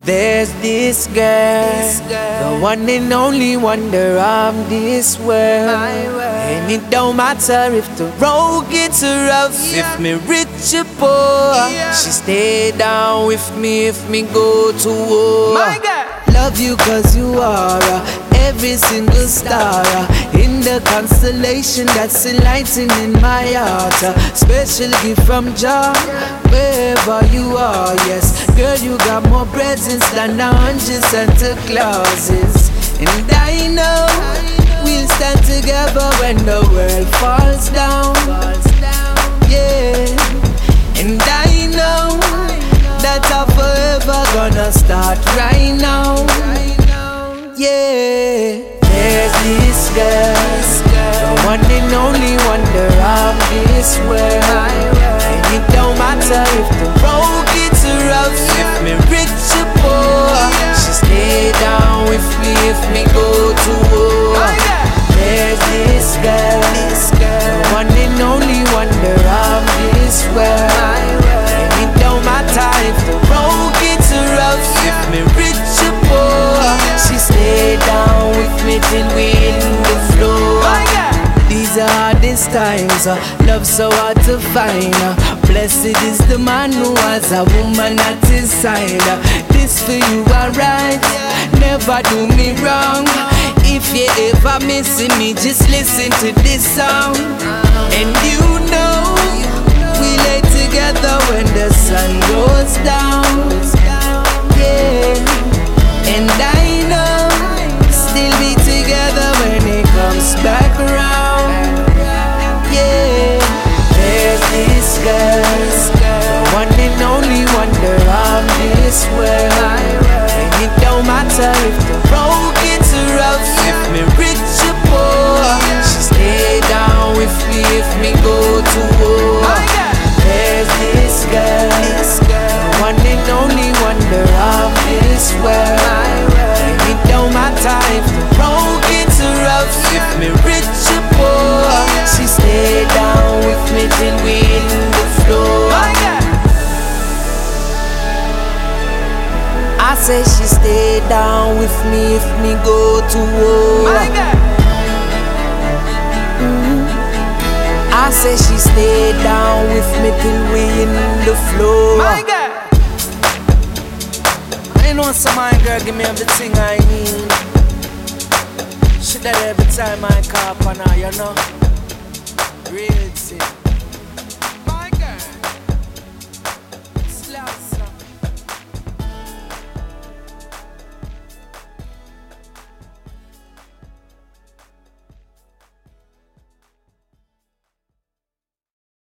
There's this girl, the one and only wonder of this world. And it don't matter if the road gets rough, if me rich or poor, she stay down with me if me go to war. Love you cause you are every single star in the constellation that's enlightening my heart. Special gift from Jah, wherever you are. Yes, girl, you got more presents than 100 Santa Clauses. And I know we'll stand together when the world falls down. Yeah, and I know that I'm forever gonna start right now. Yeah, there's this girl, the one and only wonder of this world. And it don't matter if the road gets rough, if me rich or poor, she stay down with me if me go to war. There's this girl, the one and only wonder of this world. And it don't matter if the road gets rough, if me rich or poor, she stay down with me till we in the floor. These are hardest times, love so hard to find. Blessed is the man who has a woman at his side. This for you alright, never do me wrong. If you ever missing me, just listen to this song. And you know we lay together when the sun goes down. Yeah, and I know still be together when it comes back around. Yeah, there's this girl, the one and only wonder of this world. And it don't matter if the road gets rough, if me rich or poor, she stay down with me if me go to war. There's this girl, the one and only wonder of this world. And it don't matter if the road gets rough, if me rich or poor, she stay down with me till we in the floor. I say she stay down with me if me go to war. I say she stay down with me till we in the floor. I know some my girl give me everything I need. She that every time I call on her, you know. Real thing.